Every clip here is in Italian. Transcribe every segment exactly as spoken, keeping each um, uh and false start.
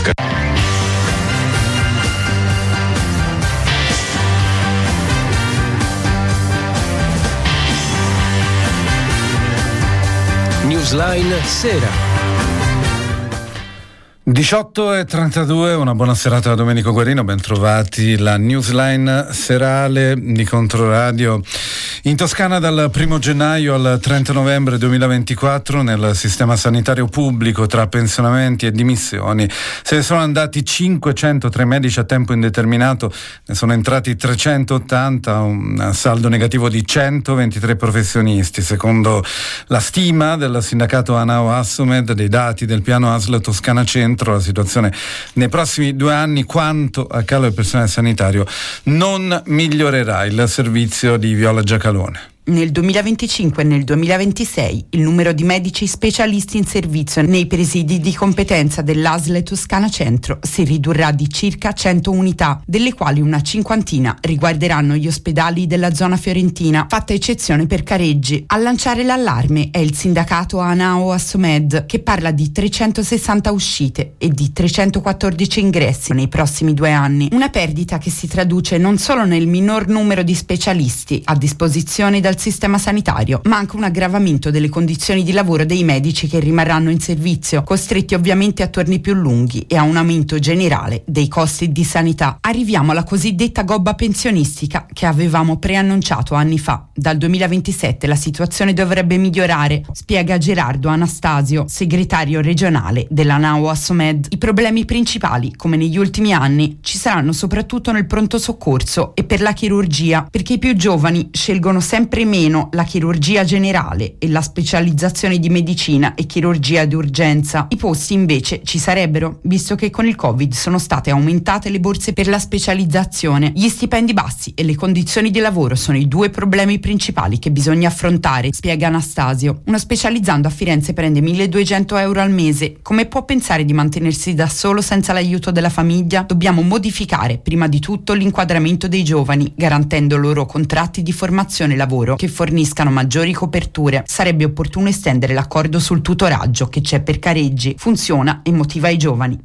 Newsline Sera. diciotto e trentadue, una buona serata da Domenico Guarino, ben trovati. La Newsline serale di Controradio. In Toscana dal primo gennaio al trenta novembre duemilaventiquattro nel sistema sanitario pubblico, tra pensionamenti e dimissioni, se ne sono andati cinquecentotre medici a tempo indeterminato, ne sono entrati trecentottanta, un saldo negativo di centoventitré professionisti. Secondo la stima del sindacato ANAO Assomed, dei dati del piano A S L Toscana Centro, la situazione nei prossimi due anni, quanto a calo del personale sanitario, non migliorerà. Il servizio di Viola Giacalone. Nel duemilaventicinque e nel duemilaventisei il numero di medici specialisti in servizio nei presidi di competenza dell'A S L Toscana Centro si ridurrà di circa cento unità, delle quali una cinquantina riguarderanno gli ospedali della zona fiorentina, fatta eccezione per Careggi. A lanciare l'allarme è il sindacato ANAO Assomed, che parla di trecentosessanta uscite e di trecentoquattordici ingressi nei prossimi due anni, una perdita che si traduce non solo nel minor numero di specialisti a disposizione dal sistema sanitario, ma anche un aggravamento delle condizioni di lavoro dei medici che rimarranno in servizio, costretti ovviamente a turni più lunghi e a un aumento generale dei costi di sanità. Arriviamo alla cosiddetta gobba pensionistica che avevamo preannunciato anni fa. Dal duemilaventisette la situazione dovrebbe migliorare, spiega Gerardo Anastasio, segretario regionale dell'ANAO Assomed. I problemi principali, come negli ultimi anni, ci saranno soprattutto nel pronto soccorso e per la chirurgia, perché i più giovani scelgono sempre meno la chirurgia generale e la specializzazione di medicina e chirurgia d'urgenza. I posti invece ci sarebbero, visto che con il Covid sono state aumentate le borse per la specializzazione. Gli stipendi bassi e le condizioni di lavoro sono i due problemi principali che bisogna affrontare, spiega Anastasio. Uno specializzando a Firenze prende milleduecento euro al mese. Come può pensare di mantenersi da solo senza l'aiuto della famiglia? Dobbiamo modificare prima di tutto l'inquadramento dei giovani, garantendo loro contratti di formazione e lavoro che forniscano maggiori coperture. Sarebbe opportuno estendere l'accordo sul tutoraggio che c'è per Careggi. Funziona e motiva i giovani.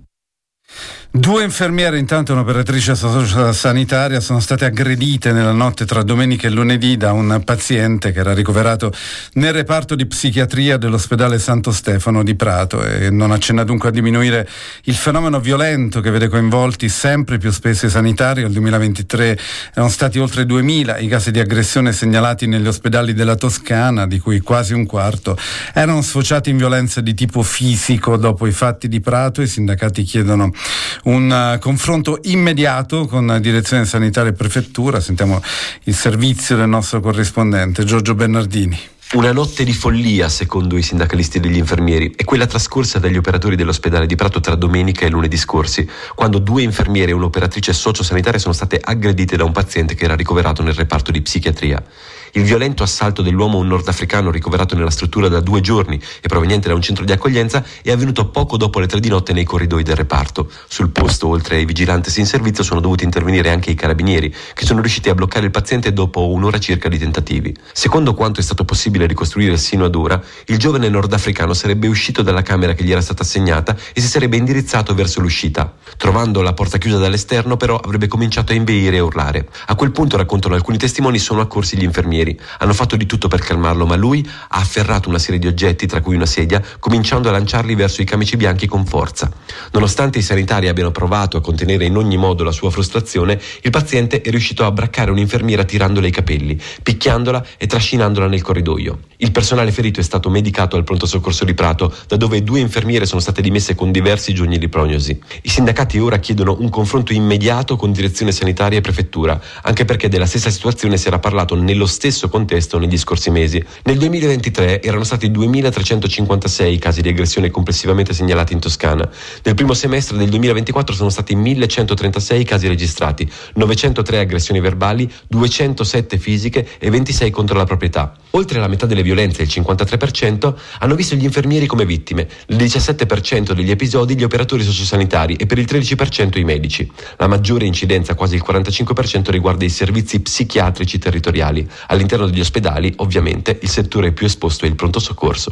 Due infermiere, intanto un'operatrice sanitaria, sono state aggredite nella notte tra domenica e lunedì da un paziente che era ricoverato nel reparto di psichiatria dell'ospedale Santo Stefano di Prato, e non accenna dunque a diminuire il fenomeno violento che vede coinvolti sempre più spesso i sanitari. Nel duemilaventitré erano stati oltre duemila i casi di aggressione segnalati negli ospedali della Toscana, di cui quasi un quarto erano sfociati in violenze di tipo fisico. Dopo i fatti di Prato, i sindacati chiedono un uh, confronto immediato con direzione sanitaria e prefettura. Sentiamo il servizio del nostro corrispondente Giorgio Bernardini. Una notte di follia, secondo i sindacalisti degli infermieri, è quella trascorsa dagli operatori dell'ospedale di Prato tra domenica e lunedì scorsi, quando due infermiere e un'operatrice sociosanitaria sono state aggredite da un paziente che era ricoverato nel reparto di psichiatria. Il violento assalto dell'uomo nordafricano ricoverato nella struttura da due giorni e proveniente da un centro di accoglienza è avvenuto poco dopo le tre di notte nei corridoi del reparto. Sul posto, oltre ai vigilantes in servizio, sono dovuti intervenire anche i carabinieri, che sono riusciti a bloccare il paziente dopo un'ora circa di tentativi. Secondo quanto è stato possibile ricostruire sino ad ora, il giovane nordafricano sarebbe uscito dalla camera che gli era stata assegnata e si sarebbe indirizzato verso l'uscita. Trovando la porta chiusa dall'esterno, però, avrebbe cominciato a inveire e urlare. A quel punto, raccontano alcuni testimoni, sono accorsi gli infermieri. Hanno fatto di tutto per calmarlo, ma lui ha afferrato una serie di oggetti, tra cui una sedia, cominciando a lanciarli verso i camici bianchi con forza. Nonostante i sanitari abbiano provato a contenere in ogni modo la sua frustrazione, il paziente è riuscito a abbraccare un'infermiera tirandole i capelli, picchiandola e trascinandola nel corridoio. Il personale ferito è stato medicato al pronto soccorso di Prato, da dove due infermiere sono state dimesse con diversi giorni di prognosi. I sindacati ora chiedono un confronto immediato con direzione sanitaria e prefettura, anche perché della stessa situazione si era parlato nello stesso contesto negli scorsi mesi. Nel duemilaventitré erano stati duemilatrecentocinquantasei i casi di aggressione complessivamente segnalati in Toscana. Nel primo semestre del duemilaventiquattro sono stati millecentotrentasei i casi registrati, novecentotré aggressioni verbali, duecentosette fisiche e ventisei contro la proprietà. Oltre alla metà delle violenze, il cinquantatré per cento, hanno visto gli infermieri come vittime, il diciassette per cento degli episodi gli operatori sociosanitari e per il tredici per cento i medici. La maggiore incidenza, quasi il quarantacinque per cento, riguarda i servizi psichiatrici territoriali. All'interno degli ospedali, ovviamente, il settore più esposto è il pronto soccorso.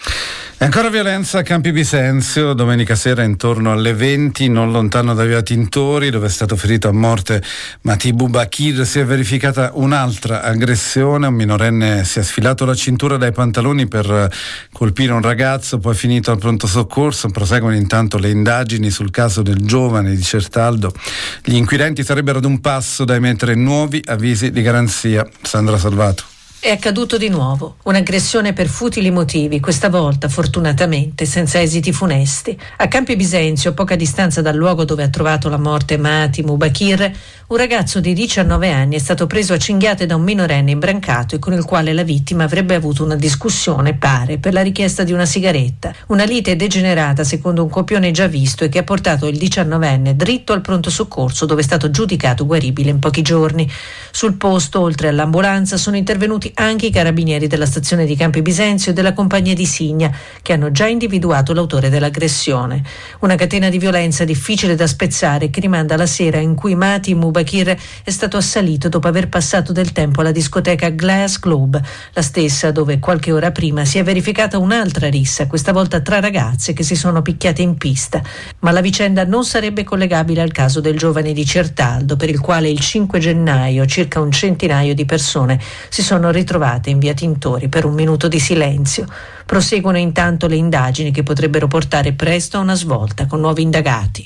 Ancora violenza a Campi Bisenzio, domenica sera intorno alle venti, non lontano da via Tintori, dove è stato ferito a morte Mati Boubakir, si è verificata un'altra aggressione. Un minorenne si è sfilato la cintura dai pantaloni per colpire un ragazzo, poi finito al pronto soccorso. Proseguono intanto le indagini sul caso del giovane di Certaldo. Gli inquirenti sarebbero ad un passo da emettere nuovi avvisi di garanzia. Sandra Salvato. È accaduto di nuovo, un'aggressione per futili motivi, questa volta fortunatamente senza esiti funesti. A Campi Bisenzio, poca distanza dal luogo dove ha trovato la morte Mati Boubakir, un ragazzo di diciannove anni è stato preso a cinghiate da un minorenne imbrancato e con il quale la vittima avrebbe avuto una discussione, pare, per la richiesta di una sigaretta. Una lite degenerata secondo un copione già visto e che ha portato il diciannovenne dritto al pronto soccorso, dove è stato giudicato guaribile in pochi giorni. Sul posto, oltre all'ambulanza, sono intervenuti anche i carabinieri della stazione di Campi Bisenzio e della compagnia di Signa, che hanno già individuato l'autore dell'aggressione. Una catena di violenza difficile da spezzare che rimanda alla sera in cui Mati Boubakir è stato assalito dopo aver passato del tempo alla discoteca Glass Globe, la stessa dove qualche ora prima si è verificata un'altra rissa, questa volta tra ragazze che si sono picchiate in pista. Ma la vicenda non sarebbe collegabile al caso del giovane di Certaldo, per il quale il cinque gennaio circa un centinaio di persone si sono ritrovate in via Tintori per un minuto di silenzio. Proseguono intanto le indagini che potrebbero portare presto a una svolta con nuovi indagati.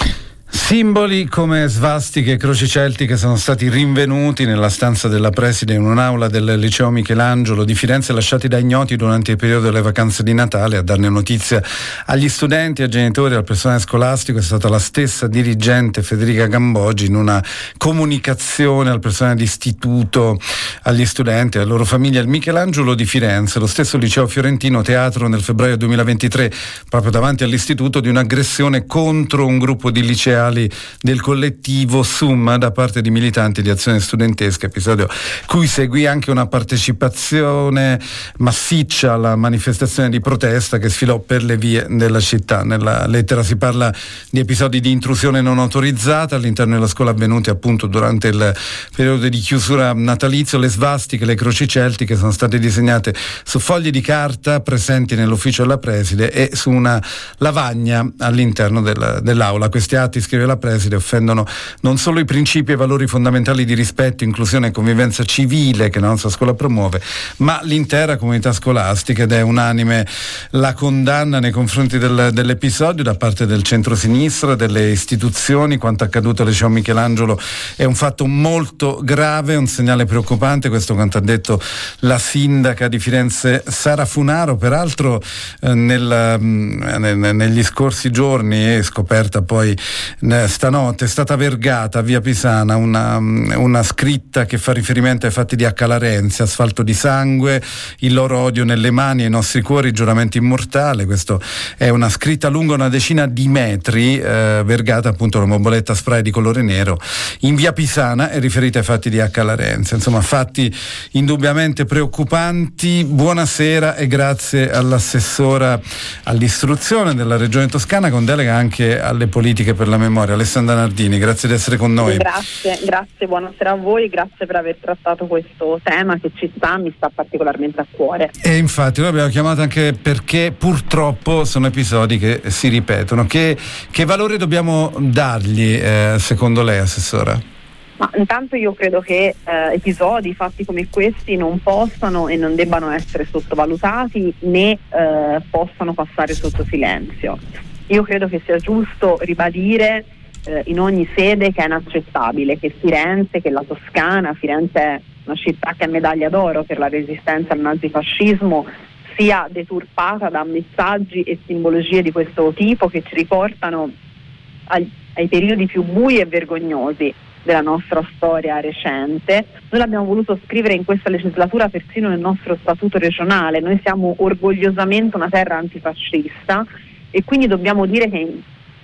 Simboli come svastiche e croci celtiche sono stati rinvenuti nella stanza della preside in un'aula del liceo Michelangelo di Firenze, lasciati da ignoti durante il periodo delle vacanze di Natale. A darne notizia agli studenti, ai genitori e al personale scolastico è stata la stessa dirigente Federica Gambogi in una comunicazione al personale d'istituto, agli studenti e alle loro famiglie. Il Michelangelo di Firenze, lo stesso liceo fiorentino, teatro nel febbraio duemilaventitré, proprio davanti all'istituto, di un'aggressione contro un gruppo di liceali del collettivo Summa da parte di militanti di Azione Studentesca, episodio cui seguì anche una partecipazione massiccia alla manifestazione di protesta che sfilò per le vie della città. Nella lettera si parla di episodi di intrusione non autorizzata all'interno della scuola avvenuti appunto durante il periodo di chiusura natalizio. Le svastiche, le croci celtiche sono state disegnate su fogli di carta presenti nell'ufficio della preside e su una lavagna all'interno del, dell'aula. Questi atti, scrive la preside, offendono non solo i principi e i valori fondamentali di rispetto, inclusione e convivenza civile che la nostra scuola promuove, ma l'intera comunità scolastica, ed è unanime la condanna nei confronti del, dell'episodio da parte del centro-sinistra, delle istituzioni. Quanto accaduto al liceo Michelangelo è un fatto molto grave, un segnale preoccupante, questo quanto ha detto la sindaca di Firenze Sara Funaro. Peraltro eh, nel, nel, negli scorsi giorni, è scoperta poi stanotte, è stata vergata a via Pisana una, una scritta che fa riferimento ai fatti di Acca Larenzi: asfalto di sangue, il loro odio nelle mani e i nostri cuori, giuramento immortale. Questo è una scritta lunga una decina di metri, eh, vergata appunto una bomboletta spray di colore nero in via Pisana e riferita ai fatti di Acca Larenzi. Insomma, fatti indubbiamente preoccupanti. Buonasera e grazie all'assessora all'istruzione della Regione Toscana con delega anche alle politiche per la memoria, Alessandra Nardini. Grazie di essere con noi. Grazie, grazie, buonasera a voi, grazie per aver trattato questo tema che ci sta, mi sta particolarmente a cuore. E infatti noi abbiamo chiamato anche perché purtroppo sono episodi che si ripetono. Che, che valore dobbiamo dargli eh, secondo lei, assessora? Ma intanto io credo che eh, episodi fatti come questi non possano e non debbano essere sottovalutati né eh, possano passare sotto silenzio. Io credo che sia giusto ribadire eh, in ogni sede che è inaccettabile che Firenze, che la Toscana, Firenze è una città che è medaglia d'oro per la resistenza al nazifascismo, sia deturpata da messaggi e simbologie di questo tipo che ci riportano ai, ai periodi più bui e vergognosi della nostra storia recente. Noi l'abbiamo voluto scrivere in questa legislatura persino nel nostro statuto regionale. Noi siamo orgogliosamente una terra antifascista e quindi dobbiamo dire che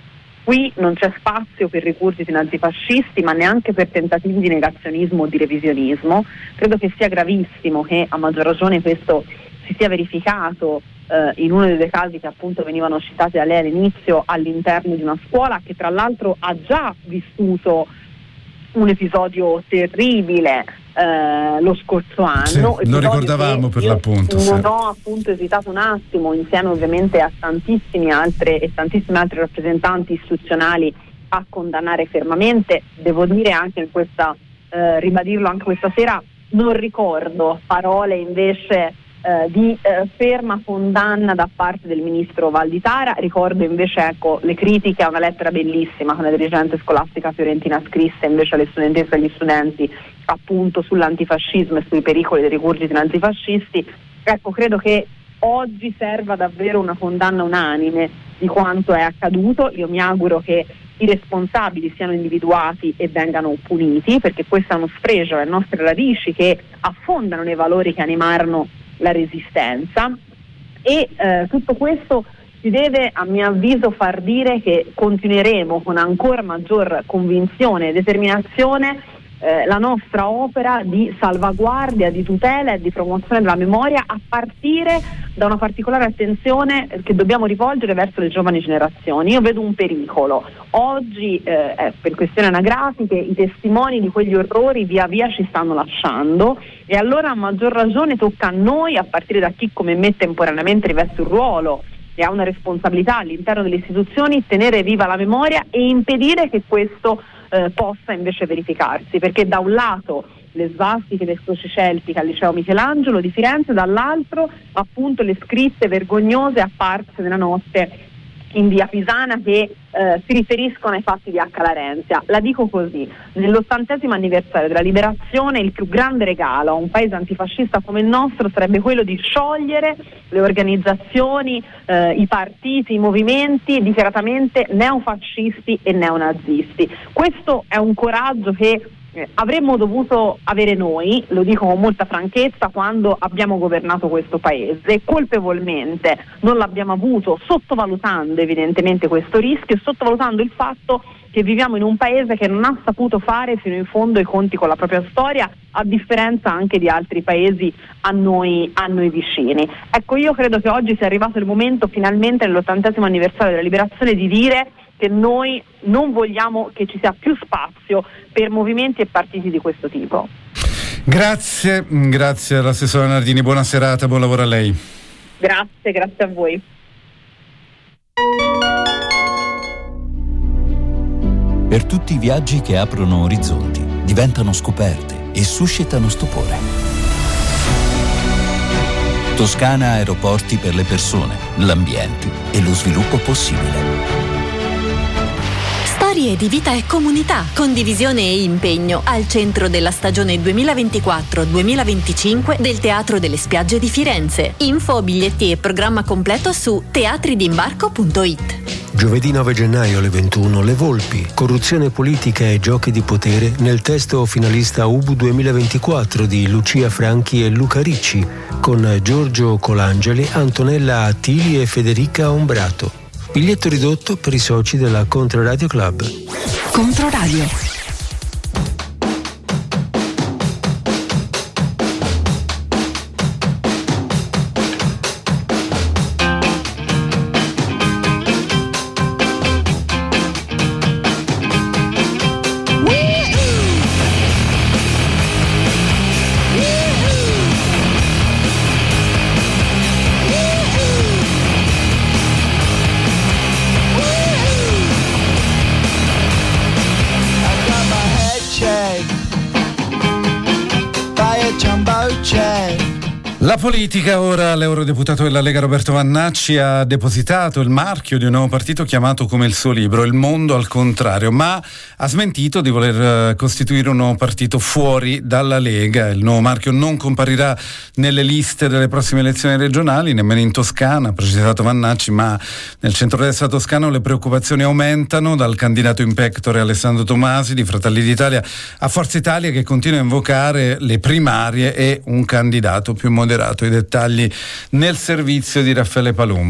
qui non c'è spazio per ricurgiti nazifascisti, ma neanche per tentativi di negazionismo o di revisionismo. Credo che sia gravissimo che a maggior ragione questo si sia verificato eh, in uno dei due casi che appunto venivano citati da lei all'inizio all'interno di una scuola che tra l'altro ha già vissuto un episodio terribile eh, lo scorso anno. Sì, lo ricordavamo per l'appunto. Non sì. ho appunto esitato un attimo, insieme ovviamente a tantissimi altre e tantissimi altri rappresentanti istituzionali, a condannare fermamente. Devo dire anche in questa, eh, ribadirlo anche questa sera, non ricordo parole invece eh, di eh, ferma condanna da parte del ministro Valditara. Ricordo invece ecco le critiche a una lettera bellissima che una dirigente scolastica fiorentina scrisse invece alle studentesse e agli studenti appunto sull'antifascismo e sui pericoli dei rigurgiti antifascisti. Ecco, credo che oggi serva davvero una condanna unanime di quanto è accaduto. Io mi auguro che i responsabili siano individuati e vengano puniti, perché questo è uno sfregio alle nostre radici che affondano nei valori che animarono la resistenza. E eh, tutto questo si deve, a mio avviso, far dire che continueremo con ancora maggior convinzione e determinazione Eh, la nostra opera di salvaguardia, di tutela e di promozione della memoria, a partire da una particolare attenzione che dobbiamo rivolgere verso le giovani generazioni. Io vedo un pericolo. Oggi, eh, eh, per questioni anagrafiche, i testimoni di quegli orrori via via ci stanno lasciando, e allora a maggior ragione tocca a noi, a partire da chi come me temporaneamente riveste un ruolo e ha una responsabilità all'interno delle istituzioni, tenere viva la memoria e impedire che questo Eh, possa invece verificarsi, perché da un lato le svastiche e le croci celtiche al liceo Michelangelo di Firenze, dall'altro appunto le scritte vergognose apparse nella notte in via Pisana che eh, si riferiscono ai fatti di Acca Larenzia. La dico così: nell'ottantesimo anniversario della liberazione, il più grande regalo a un paese antifascista come il nostro sarebbe quello di sciogliere le organizzazioni, eh, i partiti, i movimenti dichiaratamente neofascisti e neonazisti. Questo è un coraggio che avremmo dovuto avere noi, lo dico con molta franchezza, quando abbiamo governato questo paese. Colpevolmente non l'abbiamo avuto, sottovalutando evidentemente questo rischio e sottovalutando il fatto che viviamo in un paese che non ha saputo fare fino in fondo i conti con la propria storia, a differenza anche di altri paesi a noi, a noi vicini. Ecco, io credo che oggi sia arrivato il momento, finalmente nell'ottantesimo anniversario della liberazione, di dire che noi non vogliamo che ci sia più spazio per movimenti e partiti di questo tipo. Grazie, grazie all'assessore Nardini, buona serata, buon lavoro a lei. Grazie, grazie a voi. Per tutti i viaggi che aprono orizzonti, diventano scoperte e suscitano stupore. Toscana Aeroporti per le persone, l'ambiente e lo sviluppo possibile. Storie di vita e comunità, condivisione e impegno al centro della stagione duemilaventiquattro duemilaventicinque del Teatro delle Spiagge di Firenze. Info, biglietti e programma completo su teatridimbarco punto it. Giovedì nove gennaio alle ventuno, Le Volpi, corruzione politica e giochi di potere nel testo finalista U B U duemilaventiquattro di Lucia Franchi e Luca Ricci, con Giorgio Colangeli, Antonella Attili e Federica Ombrato. Biglietto ridotto per i soci della Controradio Club. Controradio. La politica, ora l'eurodeputato della Lega Roberto Vannacci ha depositato il marchio di un nuovo partito chiamato come il suo libro, Il Mondo al Contrario, ma ha smentito di voler costituire un nuovo partito fuori dalla Lega. Il nuovo marchio non comparirà nelle liste delle prossime elezioni regionali, nemmeno in Toscana, ha precisato Vannacci, ma nel centrodestra toscano le preoccupazioni aumentano, dal candidato in pectore Alessandro Tomasi di Fratelli d'Italia a Forza Italia, che continua a invocare le primarie e un candidato più moderato. I dettagli nel servizio di Raffaele Palumbo.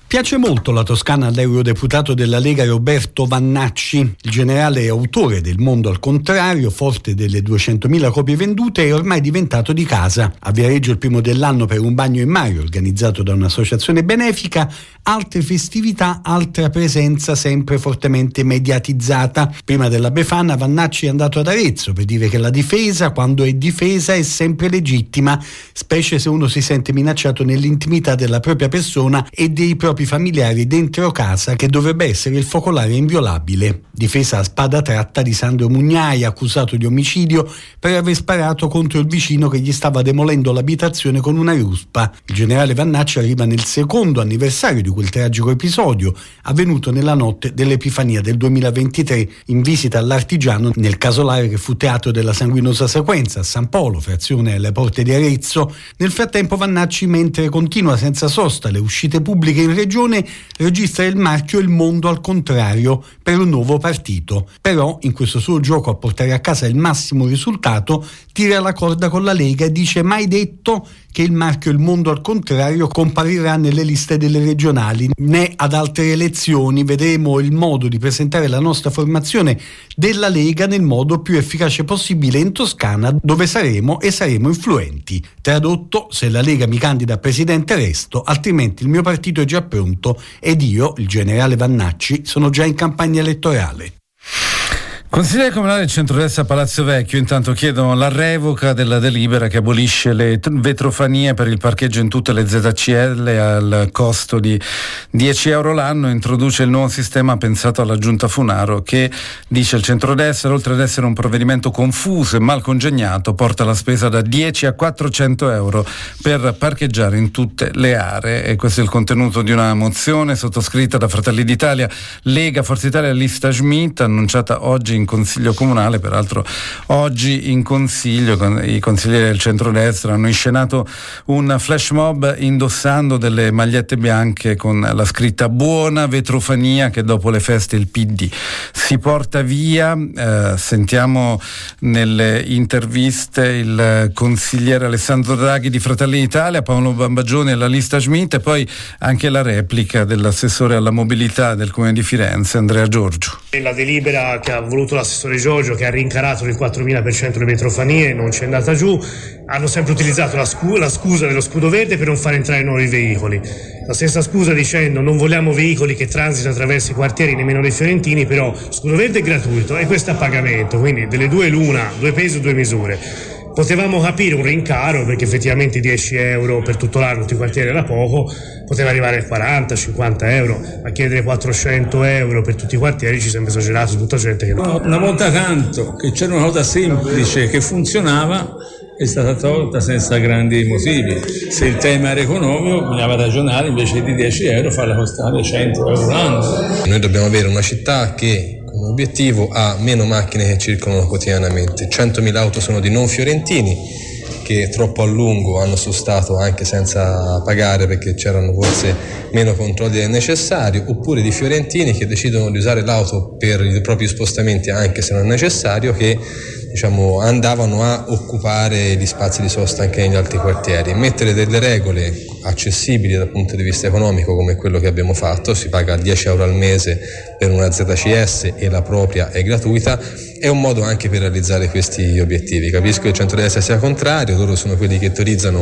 Piace molto la Toscana all'eurodeputato della Lega Roberto Vannacci. Il generale è autore del Mondo al contrario, forte delle duecentomila copie vendute, è ormai diventato di casa. A Viareggio il primo dell'anno per un bagno in mare organizzato da un'associazione benefica, altre festività, altra presenza sempre fortemente mediatizzata. Prima della Befana Vannacci è andato ad Arezzo per dire che la difesa, quando è difesa, è sempre legittima, specie se uno si sente minacciato nell'intimità della propria persona e dei propri familiari dentro casa, che dovrebbe essere il focolare inviolabile. Difesa a spada tratta di Sandro Mugnai, accusato di omicidio per aver sparato contro il vicino che gli stava demolendo l'abitazione con una ruspa. Il generale Vannacci arriva nel secondo anniversario di quel tragico episodio avvenuto nella notte dell'Epifania del duemilaventitré, in visita all'Artigiano nel casolare che fu teatro della sanguinosa sequenza a San Polo, frazione alle porte di Arezzo. Nel frattempo Vannacci, mentre continua senza sosta le uscite pubbliche in regione, registra il marchio Il Mondo al contrario per un nuovo partito. Però in questo suo gioco a portare a casa il massimo risultato tira la corda con la Lega e dice: mai detto che il marchio Il Mondo al contrario comparirà nelle liste delle regionali né ad altre elezioni. Vedremo il modo di presentare la nostra formazione della Lega nel modo più efficace possibile in Toscana, dove saremo e saremo influenti. Tradotto: se la Lega mi candida a presidente resto, altrimenti il mio partito è già pronto ed io, il generale Vannacci, sono già in campagna elettorale. Consigliere comunale del centrodestra a Palazzo Vecchio intanto chiedono la revoca della delibera che abolisce le vetrofanie per il parcheggio in tutte le Z C L al costo di dieci euro l'anno. Introduce il nuovo sistema pensato alla giunta Funaro che, dice il centrodestra, oltre ad essere un provvedimento confuso e mal congegnato, porta la spesa da dieci a quattrocento euro per parcheggiare in tutte le aree. E questo è il contenuto di una mozione sottoscritta da Fratelli d'Italia, Lega, Forza Italia e Lista Schmidt, annunciata oggi in Consiglio Comunale. Peraltro oggi in Consiglio i consiglieri del centrodestra hanno inscenato un flash mob indossando delle magliette bianche con la scritta "Buona vetrofania", che dopo le feste il P D si porta via. Eh, sentiamo nelle interviste il consigliere Alessandro Draghi di Fratelli d'Italia, Paolo Bambagioni e la Lista Schmidt, e poi anche la replica dell'assessore alla mobilità del Comune di Firenze, Andrea Giorgio. La delibera che ha voluto l'assessore Giorgio, che ha rincarato il quattromila per cento le vetrofanie, non c'è andata giù. Hanno sempre utilizzato la, scu- la scusa dello scudo verde per non far entrare nuovi veicoli, la stessa scusa dicendo non vogliamo veicoli che transitano attraverso i quartieri, nemmeno dei fiorentini, però scudo verde è gratuito e questo è a pagamento, quindi delle due l'una, due pesi, due misure. Potevamo capire un rincaro, perché effettivamente dieci euro per tutto l'anno tutti i quartieri era poco, poteva arrivare a quaranta cinquanta euro, ma chiedere quattrocento euro per tutti i quartieri ci sembra esagerato, tutta gente che... No, una volta tanto che c'era una cosa semplice che funzionava, è stata tolta senza grandi motivi. Se il tema era economico bisognava ragionare, invece di dieci euro farla costare cento euro l'anno. Noi dobbiamo avere una città che come obiettivo ha meno macchine che circolano quotidianamente. centomila auto sono di non fiorentini che troppo a lungo hanno sostato anche senza pagare perché c'erano forse meno controlli del necessario, oppure di fiorentini che decidono di usare l'auto per i propri spostamenti anche se non è necessario, che diciamo andavano a occupare gli spazi di sosta anche negli altri quartieri. Mettere delle regole accessibili dal punto di vista economico come quello che abbiamo fatto, si paga dieci euro al mese per una Z C S e la propria è gratuita, è un modo anche per realizzare questi obiettivi. Capisco che il centrodestra sia contrario, loro sono quelli che teorizzano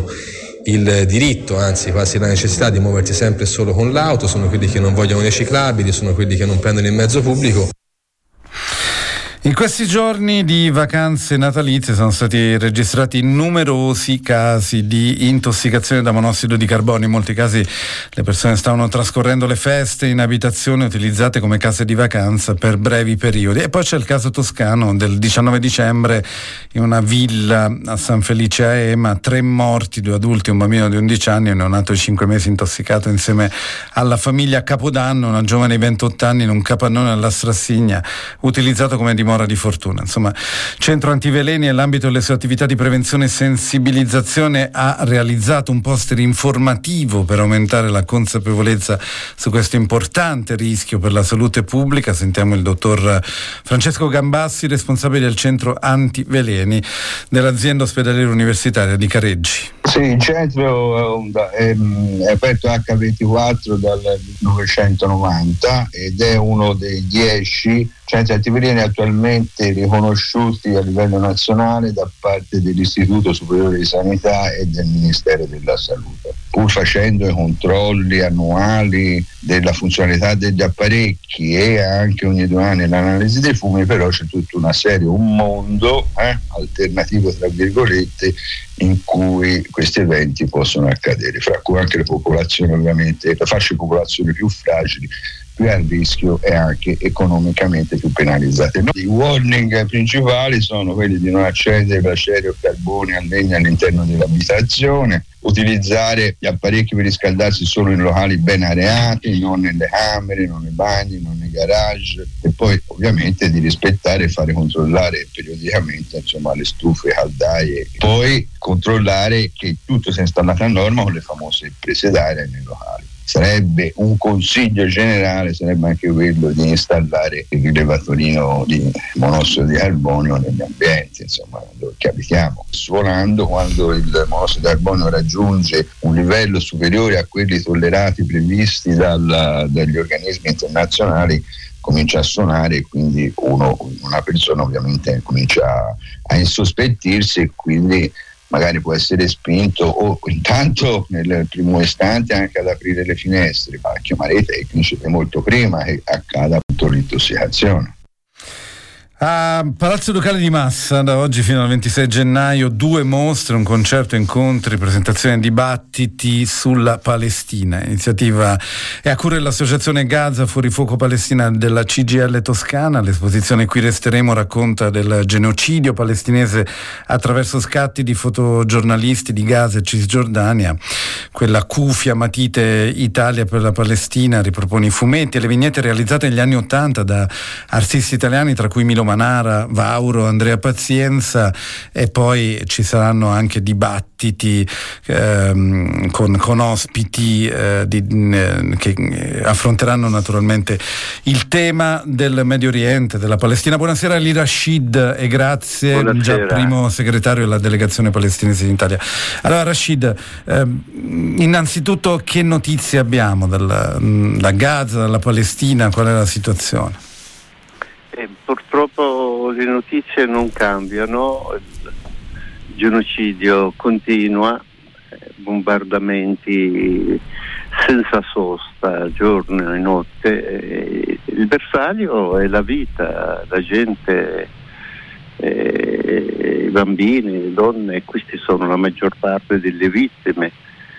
il diritto, anzi quasi la necessità di muoverti sempre solo con l'auto, sono quelli che non vogliono le ciclabili, sono quelli che non prendono il mezzo pubblico. In questi giorni di vacanze natalizie sono stati registrati numerosi casi di intossicazione da monossido di carbonio. In molti casi le persone stavano trascorrendo le feste in abitazioni utilizzate come case di vacanza per brevi periodi. E poi c'è il caso toscano del diciannove dicembre in una villa a San Felice a Ema, tre morti, due adulti e un bambino di undici anni, un neonato di cinque mesi intossicato insieme alla famiglia a Capodanno, una giovane di ventotto anni in un capannone alla Strassigna utilizzato come dimora un'ora di fortuna. Insomma, Centro Antiveleni, nell'ambito delle sue attività di prevenzione e sensibilizzazione, ha realizzato un poster informativo per aumentare la consapevolezza su questo importante rischio per la salute pubblica. Sentiamo il dottor Francesco Gambassi, responsabile del Centro Antiveleni dell'azienda ospedaliera universitaria di Careggi. Sì, il centro è, è aperto acca ventiquattro dal millenovecentonovanta ed è uno dei dieci centri antiveleni attualmente riconosciuti a livello nazionale da parte dell'Istituto Superiore di Sanità e del Ministero della Salute, pur facendo i controlli annuali della funzionalità degli apparecchi e anche ogni due anni l'analisi dei fumi. Però c'è tutta una serie, un mondo eh, alternativo tra virgolette, in cui questi eventi possono accadere, fra cui anche le popolazioni, ovviamente le fasce di popolazione più fragili, più a rischio e anche economicamente più penalizzate. I warning principali sono quelli di non accendere l'acciaio o carbone a legna all'interno dell'abitazione, utilizzare gli apparecchi per riscaldarsi solo in locali ben areati, non nelle camere, non nei bagni, non nei garage, e poi ovviamente di rispettare e fare controllare periodicamente, insomma, le stufe, caldaie, poi controllare che tutto sia installato a norma con le famose prese d'aria nei locali. Sarebbe un consiglio generale, sarebbe anche quello di installare il rilevatorino di monossido di carbonio negli ambienti, insomma, dove abitiamo. Suonando, quando il monossido di carbonio raggiunge un livello superiore a quelli tollerati, previsti dal, dagli organismi internazionali, comincia a suonare, e quindi uno, una persona ovviamente comincia a, a insospettirsi, e quindi magari può essere spinto o intanto nel primo istante anche ad aprire le finestre, ma a chiamare i tecnici molto prima che accada appunto l'intossicazione. A Palazzo Ducale di Massa, da oggi fino al ventisei gennaio, due mostre, un concerto, incontri, presentazioni e dibattiti sulla Palestina. Iniziativa è a cura dell'associazione Gaza Fuori Fuoco Palestina della C G I L Toscana. L'esposizione Qui resteremo racconta del genocidio palestinese attraverso scatti di fotogiornalisti di Gaza e Cisgiordania. Quella Cufia Matite Italia per la Palestina ripropone i fumetti e le vignette realizzate negli anni Ottanta da artisti italiani, tra cui Milo Manara, Vauro, Andrea Pazienza, e poi ci saranno anche dibattiti ehm, con, con ospiti eh, di, eh, che affronteranno naturalmente il tema del Medio Oriente, della Palestina. Buonasera Ali Rashid e grazie. Buonasera. Già primo segretario della delegazione palestinese in Italia. Allora Rashid, eh, innanzitutto che notizie abbiamo dalla, da Gaza, dalla Palestina, qual è la situazione? Eh, purtroppo le notizie non cambiano, il genocidio continua, eh, bombardamenti senza sosta, giorno e notte. Eh, il bersaglio è la vita, la gente, eh, i bambini, le donne, questi sono la maggior parte delle vittime.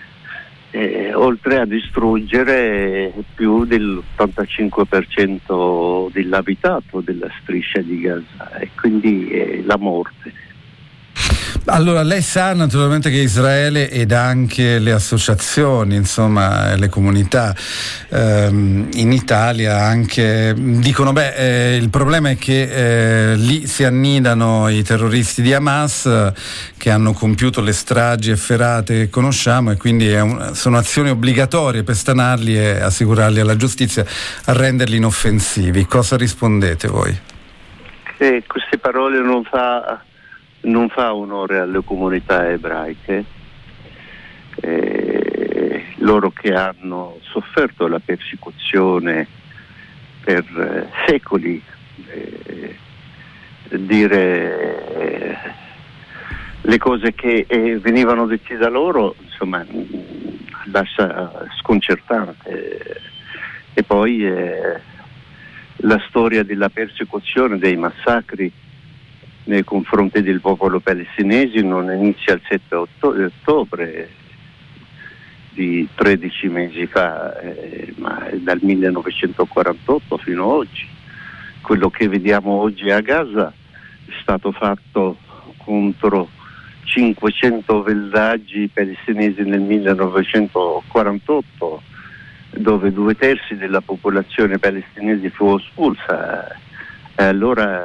Eh, oltre a distruggere più dell'ottantacinque per cento dell'abitato della striscia di Gaza, e quindi eh, la morte. Allora, lei sa naturalmente che Israele ed anche le associazioni, insomma le comunità ehm, in Italia anche dicono beh eh, il problema è che eh, lì si annidano i terroristi di Hamas eh, che hanno compiuto le stragi efferate che conosciamo, e quindi è un, sono azioni obbligatorie per stanarli e assicurarli alla giustizia, a renderli inoffensivi. Cosa rispondete voi? Eh, queste parole non fa non fa onore alle comunità ebraiche, eh, loro che hanno sofferto la persecuzione per eh, secoli. Eh, dire eh, le cose che eh, venivano dette da loro, insomma, lascia sconcertante. E poi eh, la storia della persecuzione, dei massacri nei confronti del popolo palestinese non inizia il sette ottobre di tredici mesi fa, eh, ma è dal millenovecentoquarantotto fino ad oggi. Quello che vediamo oggi a Gaza è stato fatto contro cinquecento villaggi palestinesi nel millenovecentoquarantotto, dove due terzi della popolazione palestinese fu espulsa. E allora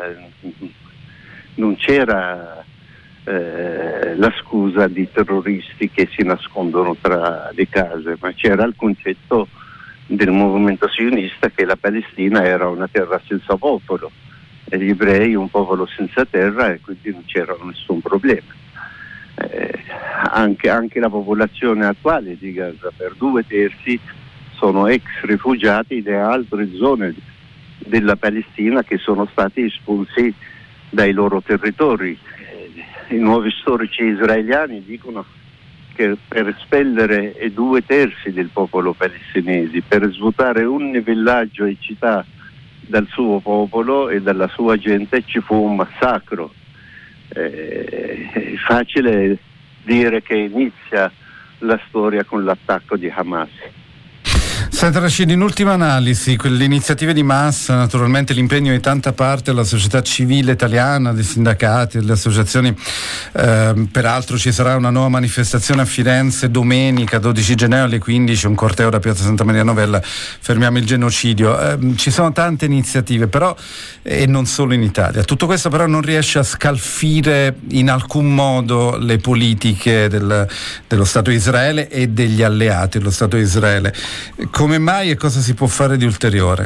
non c'era eh, la scusa di terroristi che si nascondono tra le case, ma c'era il concetto del movimento sionista che la Palestina era una terra senza popolo e gli ebrei un popolo senza terra, e quindi non c'era nessun problema. Eh, anche, anche la popolazione attuale di Gaza, per due terzi sono ex rifugiati da altre zone della Palestina che sono stati espulsi dai loro territori. Eh, I nuovi storici israeliani dicono che per espellere due terzi del popolo palestinese, per svuotare ogni villaggio e città dal suo popolo e dalla sua gente, ci fu un massacro. Eh, è facile dire che inizia la storia con l'attacco di Hamas. Senta Rashid, in ultima analisi, le iniziative di massa, naturalmente l'impegno di tanta parte della società civile italiana, dei sindacati, delle associazioni, eh, peraltro ci sarà una nuova manifestazione a Firenze domenica dodici gennaio alle quindici, un corteo da Piazza Santa Maria Novella, fermiamo il genocidio. Eh, ci sono tante iniziative, però, e non solo in Italia. Tutto questo però non riesce a scalfire in alcun modo le politiche del, dello Stato di Israele e degli alleati dello Stato di Israele. Come mai e cosa si può fare di ulteriore?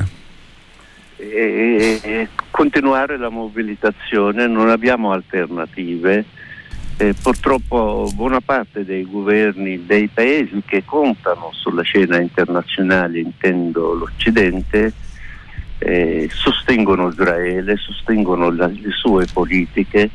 E, e continuare la mobilitazione, non abbiamo alternative. Eh, purtroppo buona parte dei governi dei paesi che contano sulla scena internazionale, intendo l'Occidente, eh, sostengono Israele, sostengono la, le sue politiche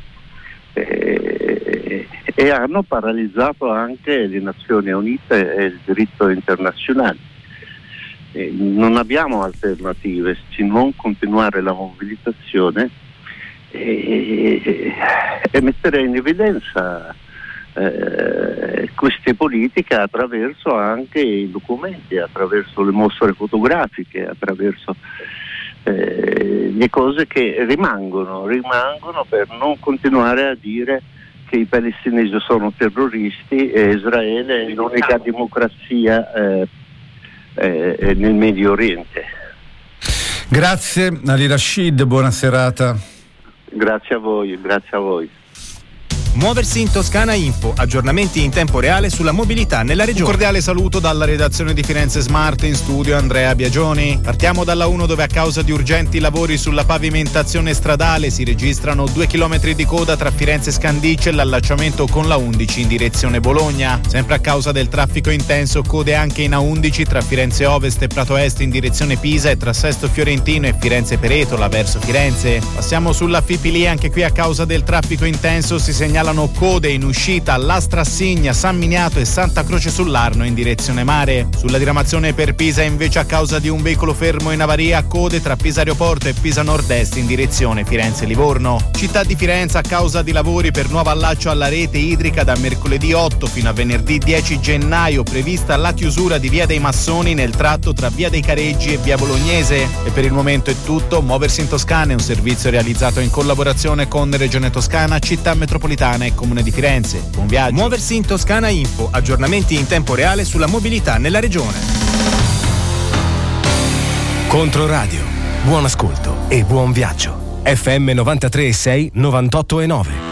eh, e hanno paralizzato anche le Nazioni Unite e il diritto internazionale. Eh, non abbiamo alternative se non continuare la mobilitazione e, e, e mettere in evidenza eh, queste politiche attraverso anche i documenti, attraverso le mostre fotografiche, attraverso eh, le cose che rimangono, rimangono per non continuare a dire che i palestinesi sono terroristi e Israele è l'unica democrazia eh, Eh, nel Medio Oriente. Grazie Ali Rashid, buona serata. Grazie a voi, grazie a voi. Muoversi in Toscana Info, aggiornamenti in tempo reale sulla mobilità nella regione. Un cordiale saluto dalla redazione di Firenze Smart, in studio Andrea Biagioni. Partiamo dalla uno, dove a causa di urgenti lavori sulla pavimentazione stradale si registrano due chilometri di coda tra Firenze Scandicci e l'allacciamento con la undici in direzione Bologna. Sempre a causa del traffico intenso, code anche in A undici tra Firenze Ovest e Prato Est in direzione Pisa e tra Sesto Fiorentino e Firenze Peretola verso Firenze. Passiamo sulla Fipili, anche qui a causa del traffico intenso si segnala code in uscita Lastra-Signa, San Miniato e Santa Croce sull'Arno in direzione mare. Sulla diramazione per Pisa invece, a causa di un veicolo fermo in avaria, code tra Pisa Aeroporto e Pisa Nord-Est in direzione Firenze-Livorno. Città di Firenze, a causa di lavori per nuovo allaccio alla rete idrica, da mercoledì otto fino a venerdì dieci gennaio prevista la chiusura di Via dei Massoni nel tratto tra Via dei Careggi e Via Bolognese. E per il momento è tutto. Muoversi in Toscana è un servizio realizzato in collaborazione con Regione Toscana, Città Metropolitana e Comune di Firenze. Buon viaggio. Muoversi in Toscana Info, aggiornamenti in tempo reale sulla mobilità nella regione. Controradio, buon ascolto e buon viaggio. F M novantatré e sei, novantotto e nove.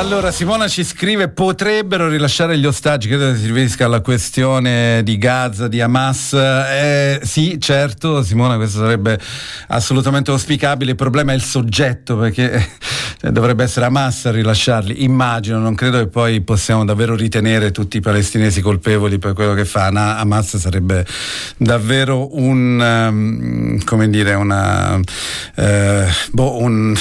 Allora Simona ci scrive: potrebbero rilasciare gli ostaggi, credo si riferisca alla questione di Gaza, di Hamas. Eh, sì, certo Simona, questo sarebbe assolutamente auspicabile. Il problema è il soggetto, perché eh, dovrebbe essere Hamas a rilasciarli, immagino. Non credo che poi possiamo davvero ritenere tutti i palestinesi colpevoli per quello che fanno. Hamas sarebbe davvero un um, come dire una uh, boh, un,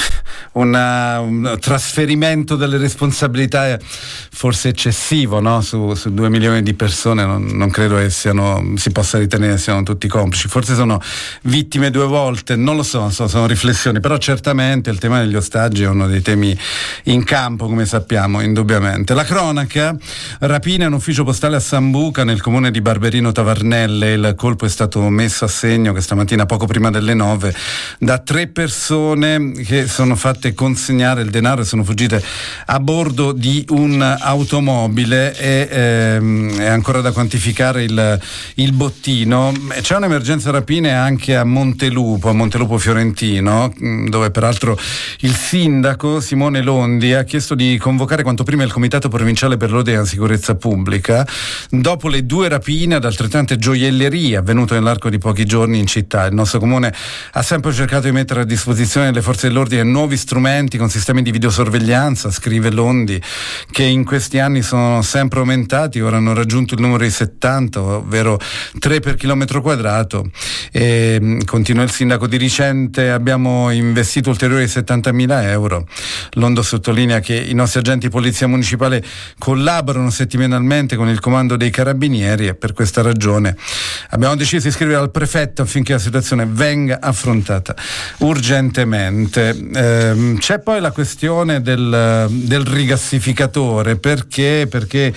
una, un trasferimento delle responsabilità forse eccessivo, no? Su, su due milioni di persone non, non credo che siano, si possa ritenere siano tutti complici. Forse sono vittime due volte, non lo so, so, sono riflessioni, però certamente il tema degli ostaggi è uno dei temi in campo, come sappiamo, indubbiamente. La cronaca: rapina in ufficio postale a Sambuca nel comune di Barberino Tavarnelle. Il colpo è stato messo a segno questa mattina poco prima delle nove da tre persone che sono fatte consegnare il denaro e sono fuggite a bordo di un'automobile e ehm, è ancora da quantificare il, il bottino. C'è un'emergenza rapine anche a Montelupo, a Montelupo Fiorentino, dove peraltro il sindaco Simone Londi ha chiesto di convocare quanto prima il Comitato Provinciale per l'Ordine e la Sicurezza Pubblica dopo le due rapine ad altrettante gioiellerie avvenute nell'arco di pochi giorni in città. Il nostro comune ha sempre cercato di mettere a disposizione delle forze dell'ordine nuovi strumenti con sistemi di videosorveglianza, scrive Londi, che in questi anni sono sempre aumentati, ora hanno raggiunto il numero di settanta, ovvero tre per chilometro quadrato. E, continua il sindaco: di recente abbiamo investito ulteriori settantamila euro. Londo sottolinea che i nostri agenti di polizia municipale collaborano settimanalmente con il comando dei carabinieri e per questa ragione abbiamo deciso di scrivere al prefetto affinché la situazione venga affrontata urgentemente. Eh, c'è poi la questione del, del rigassificatore, perché perché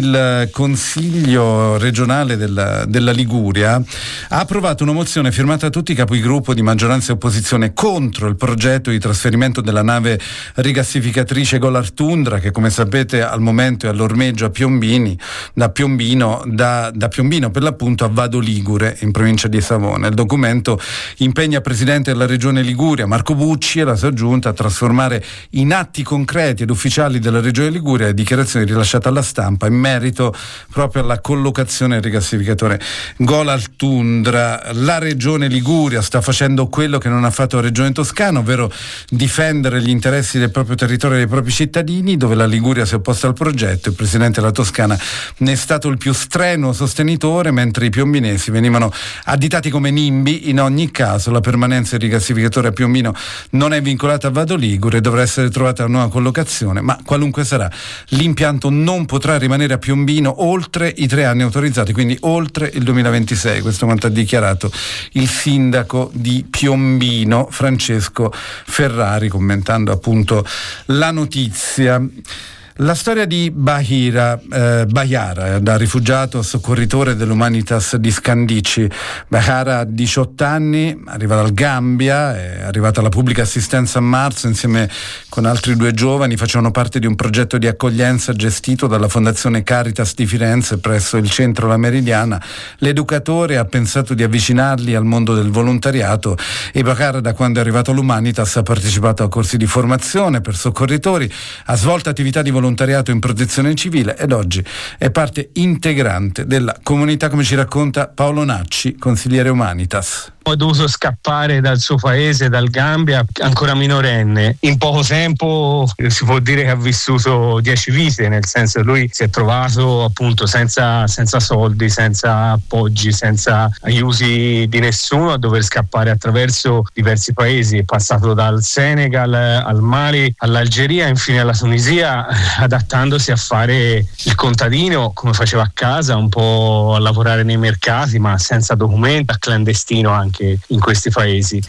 il Consiglio regionale della, della Liguria ha approvato una mozione firmata da tutti i capigruppo di maggioranza e opposizione contro il progetto di trasferimento della nave rigassificatrice Golar Tundra, che come sapete al momento è all'ormeggio a Piombini, da Piombino, da, da Piombino per l'appunto a Vado Ligure in provincia di Savona. Il documento impegna il presidente della regione Liguria Marco Bucci e la sua giunta a trasformare in atti concreti ed ufficiali della regione Liguria le dichiarazioni rilasciate alla stampa in merito proprio alla collocazione del rigassificatore Golar Tundra. La regione Liguria sta facendo quello che non ha fatto la regione Toscana, ovvero difendere gli interessi del proprio territorio e dei propri cittadini. Dove la Liguria si è opposta al progetto, il presidente della Toscana ne è stato il più strenuo sostenitore, mentre i piombinesi venivano additati come nimbi. In ogni caso la permanenza del rigassificatore a Piombino non è vincolata a Vado Ligure e dovrà essere trovata una nuova collocazione, ma qualunque sarà l'impianto non potrà rimanere a Piombino oltre i tre anni autorizzati, quindi oltre il duemilaventisei. Questo quanto ha dichiarato il sindaco di Piombino Francesco Ferrari, commentando appunto la notizia. La storia di Bahira, eh, Bahara, da rifugiato soccorritore dell'Humanitas di Scandicci. Bahara ha diciotto anni, arriva dal Gambia, è arrivata alla pubblica assistenza a marzo insieme con altri due giovani, facevano parte di un progetto di accoglienza gestito dalla Fondazione Caritas di Firenze presso il centro La Meridiana. L'educatore ha pensato di avvicinarli al mondo del volontariato e Bahara, da quando è arrivato all'Humanitas, ha partecipato a corsi di formazione per soccorritori, ha svolto attività di volontariato volontariato in protezione civile ed oggi è parte integrante della comunità, come ci racconta Paolo Nacci, consigliere Humanitas. Ha dovuto scappare dal suo paese, dal Gambia, ancora minorenne. In poco tempo si può dire che ha vissuto dieci vite, nel senso che lui si è trovato appunto senza, senza soldi, senza appoggi, senza aiuti di nessuno, a dover scappare attraverso diversi paesi. È passato dal Senegal al Mali, all'Algeria e infine alla Tunisia, adattandosi a fare il contadino come faceva a casa, un po' a lavorare nei mercati ma senza documenti, a clandestino anche in questi paesi,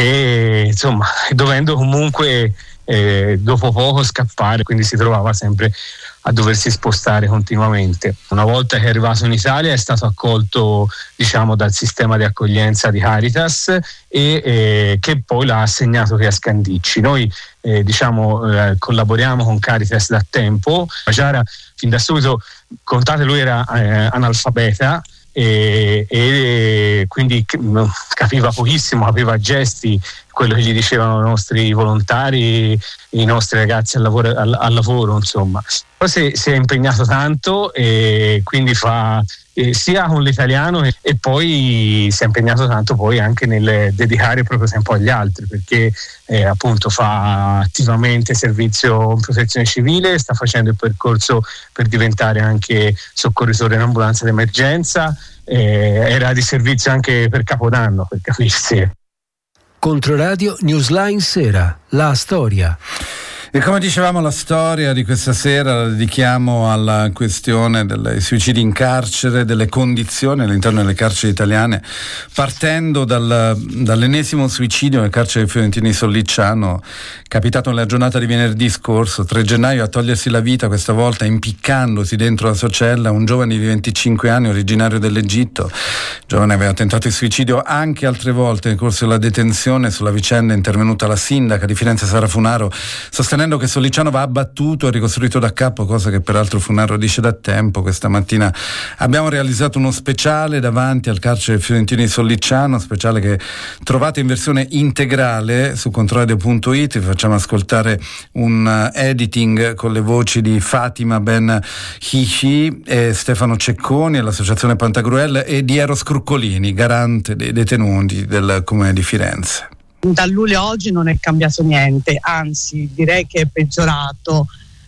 e insomma dovendo comunque eh, dopo poco scappare, quindi si trovava sempre a doversi spostare continuamente. Una volta che è arrivato in Italia è stato accolto, diciamo, dal sistema di accoglienza di Caritas e eh, che poi l'ha assegnato qui a Scandicci. Noi eh, diciamo eh, collaboriamo con Caritas da tempo. Giara fin da subito, contate, lui era eh, analfabeta e, e quindi capiva pochissimo, capiva gesti, quello che gli dicevano i nostri volontari, i nostri ragazzi al lavoro, al, al lavoro insomma. Poi si, si è impegnato tanto e quindi fa eh, sia con l'italiano e, e poi si è impegnato tanto poi anche nel dedicare proprio tempo agli altri, perché eh, appunto fa attivamente servizio in protezione civile, sta facendo il percorso per diventare anche soccorritore in ambulanza d'emergenza, eh, era di servizio anche per Capodanno, per capirsi. Controradio Newsline Sera, la storia. E come dicevamo, la storia di questa sera la dedichiamo alla questione dei suicidi in carcere, delle condizioni all'interno delle carceri italiane, partendo dal, dall'ennesimo suicidio nel carcere fiorentino Sollicciano, capitato nella giornata di venerdì scorso, tre gennaio, a togliersi la vita, questa volta impiccandosi dentro la sua cella, un giovane di venticinque anni originario dell'Egitto. Il giovane aveva tentato il suicidio anche altre volte nel corso della detenzione. Sulla vicenda è intervenuta la sindaca di Firenze Sara Funaro, sostenendo che Sollicciano va abbattuto e ricostruito da capo, cosa che peraltro Funaro dice da tempo. Questa mattina abbiamo realizzato uno speciale davanti al carcere fiorentino di Sollicciano, speciale che trovate in versione integrale su controradio punto it. Vi facciamo ascoltare un editing con le voci di Fatima Ben Hishi e Stefano Cecconi all'associazione Pantagruel e di Eros Cruccolini, garante dei detenuti del comune di Firenze. Da luglio a oggi non è cambiato niente, anzi direi che è peggiorato.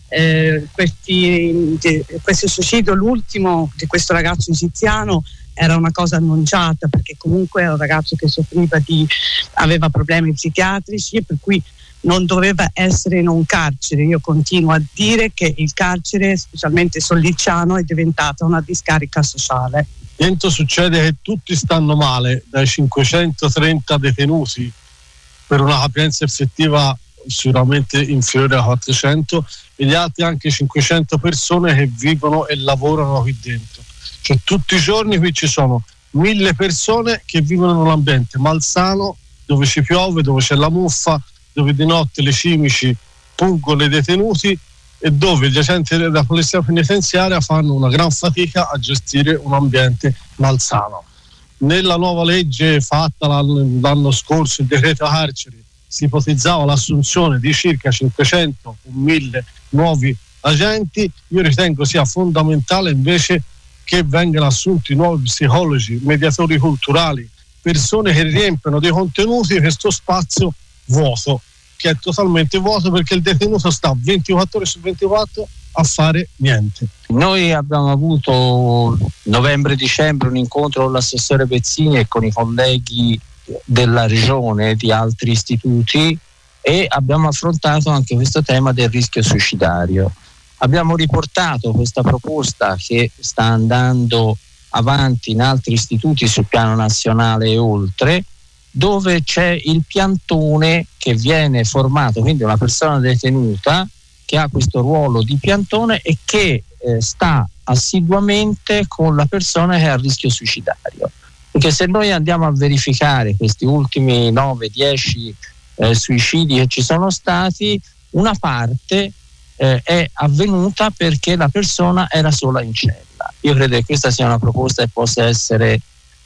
Eh, questi, di, questo suicidio, l'ultimo di questo ragazzo egiziano, era una cosa annunciata, perché comunque è un ragazzo che soffriva di, aveva problemi psichiatrici e per cui non doveva essere in un carcere. Io continuo a dire che il carcere, specialmente Sollicciano, è diventata una discarica sociale. Dentro succede che tutti stanno male, dai cinquecentotrenta detenuti per una capienza effettiva sicuramente inferiore a quattrocento, e gli altri anche cinquecento persone che vivono e lavorano qui dentro. Cioè tutti i giorni qui ci sono mille persone che vivono in un ambiente malsano, dove ci piove, dove c'è la muffa, dove di notte le cimici pungono i detenuti e dove gli agenti della polizia penitenziaria fanno una gran fatica a gestire un ambiente malsano. Nella nuova legge fatta l'anno, l'anno scorso, il decreto carceri, si ipotizzava l'assunzione di circa cinquecento o mille nuovi agenti. Io ritengo sia fondamentale invece che vengano assunti nuovi psicologi, mediatori culturali, persone che riempiono dei contenuti questo spazio vuoto, che è totalmente vuoto, perché il detenuto sta ventiquattro ore su ventiquattro a fare niente. Noi abbiamo avuto novembre-dicembre un incontro con l'assessore Pezzini e con i colleghi della regione di altri istituti e abbiamo affrontato anche questo tema del rischio suicidario. Abbiamo riportato questa proposta che sta andando avanti in altri istituti sul piano nazionale e oltre, dove c'è il piantone che viene formato, quindi una persona detenuta che ha questo ruolo di piantone e che eh, sta assiduamente con la persona che è a rischio suicidario. Perché se noi andiamo a verificare questi ultimi nove dieci eh, suicidi che ci sono stati, una parte eh, è avvenuta perché la persona era sola in cella. Io credo che questa sia una proposta che possa essere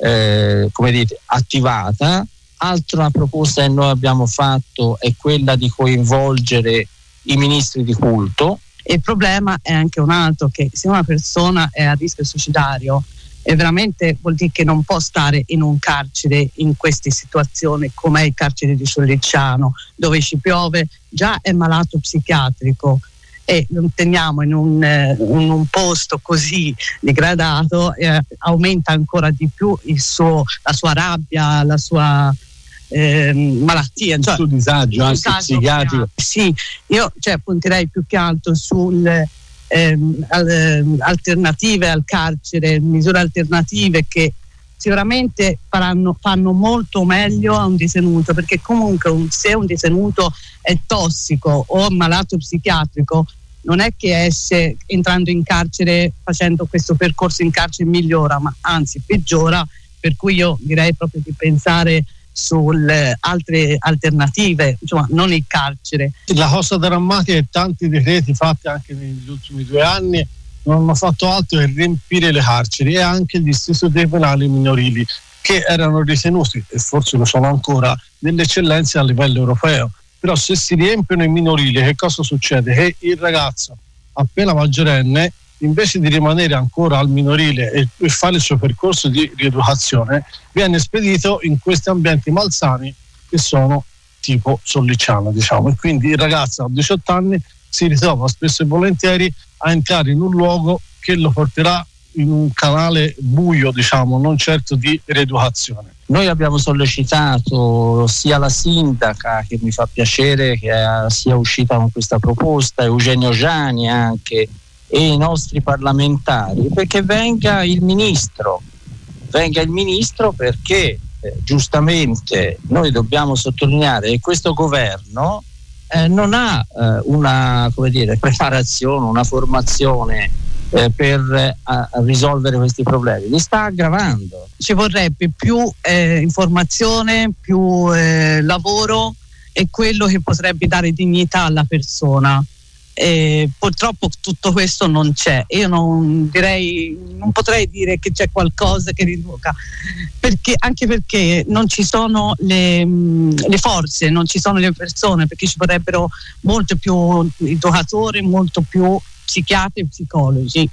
eh, come dite, attivata. Altra proposta che noi abbiamo fatto è quella di coinvolgere i ministri di culto. Il problema è anche un altro, che se una persona è a rischio suicidario è veramente vuol dire che non può stare in un carcere in queste situazioni come è il carcere di Sollicciano, dove ci piove, già è malato psichiatrico e lo teniamo in un, eh, in un posto così degradato, eh, aumenta ancora di più il suo, la sua rabbia, la sua Eh, malattia, il cioè, suo disagio anche disagio psichiatrico. Sì, io cioè, punterei più che altro sulle ehm, al, alternative al carcere, misure alternative che sicuramente faranno, fanno molto meglio a un detenuto, perché comunque un, se un detenuto è tossico o malato psichiatrico non è che esce entrando in carcere, facendo questo percorso in carcere migliora, ma anzi peggiora, per cui io direi proprio di pensare sulle altre alternative, insomma non il carcere. La cosa drammatica è che tanti decreti fatti anche negli ultimi due anni non hanno fatto altro che riempire le carceri e anche gli istituti penali minorili. che erano ritenuti, e forse lo sono ancora, delle eccellenze a livello europeo. Però se si riempiono i minorili, che cosa succede? Che il ragazzo appena maggiorenne, invece di rimanere ancora al minorile e, e fare il suo percorso di rieducazione, viene spedito in questi ambienti malsani che sono tipo Sollicciano, diciamo, e quindi il ragazzo a diciotto anni si ritrova spesso e volentieri a entrare in un luogo che lo porterà in un canale buio, diciamo, non certo di rieducazione. Noi abbiamo sollecitato sia la sindaca, che mi fa piacere che sia uscita con questa proposta, Eugenio Giani anche, e i nostri parlamentari, perché venga il ministro, venga il ministro perché eh, giustamente noi dobbiamo sottolineare che questo governo eh, non ha eh, una, come dire, preparazione, una formazione eh, per eh, risolvere questi problemi, li sta aggravando. Ci vorrebbe più eh, informazione, più eh, lavoro, e quello che potrebbe dare dignità alla persona. Eh, purtroppo tutto questo non c'è. Io non direi, non potrei dire che c'è qualcosa che riduca, perché, anche perché non ci sono le, le forze, non ci sono le persone, perché ci vorrebbero molto più educatori, molto più psichiatri e psicologi.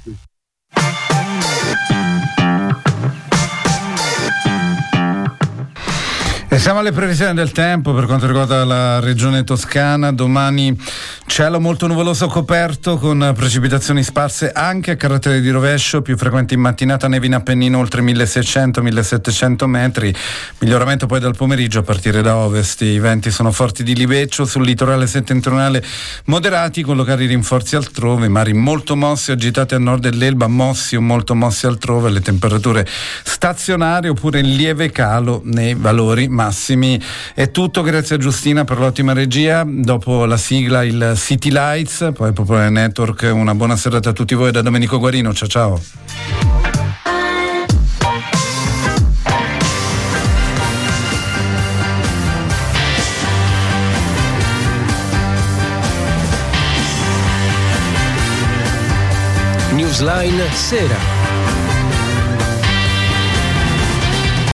E siamo alle previsioni del tempo per quanto riguarda la regione toscana. Domani cielo molto nuvoloso coperto con precipitazioni sparse anche a carattere di rovescio, più frequenti in mattinata, nevi in Appennino oltre milleseicento millesettecento metri, miglioramento poi dal pomeriggio a partire da ovest. I venti sono forti di libeccio, sul litorale settentrionale moderati con locali rinforzi altrove, mari molto mossi, agitati a nord dell'Elba, mossi o molto mossi altrove, le temperature stazionarie oppure in lieve calo nei valori massimi. È tutto, grazie a Giustina per l'ottima regia. Dopo la sigla il City Lights, poi Popolare Network. Una buona serata a tutti voi da Domenico Guarino, ciao ciao. Newsline Sera.